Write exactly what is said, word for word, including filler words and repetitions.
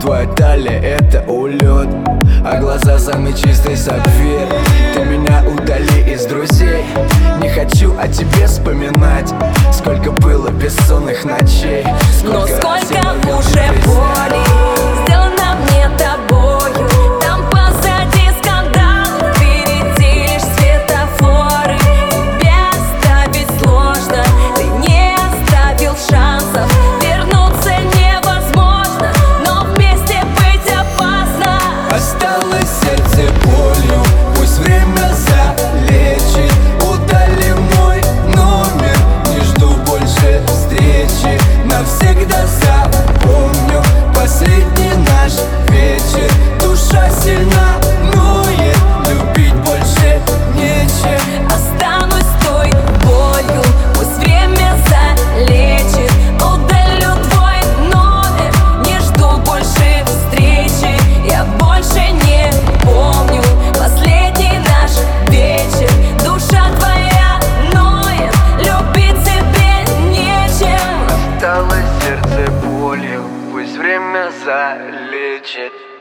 Твоя талия — это улет, а глаза самый чистый сапфир. Ты меня удали из друзей, не хочу о тебе вспоминать. Сколько было бессонных ночей, сколько но сколько раз уже боли сделано мне тобою. Там позади скандал, впереди лишь светофоры. Тебе оставить сложно, ты не оставил шансов. Вернуться невозможно, но вместе быть опасно. Осталось сердце болью, пусть время залечит. Удали мой номер, не жду больше встречи. Навсегда запомню последний наш вечер. Душа сильна, ноет, любить больше нечем. Останусь с той болью, пусть время залечит. Удалю твой номер, не жду больше встречи. Я больше не помню последний наш вечер. Душа твоя ноет, любить тебе нечем. Осталось сердце болью, пусть время залечит.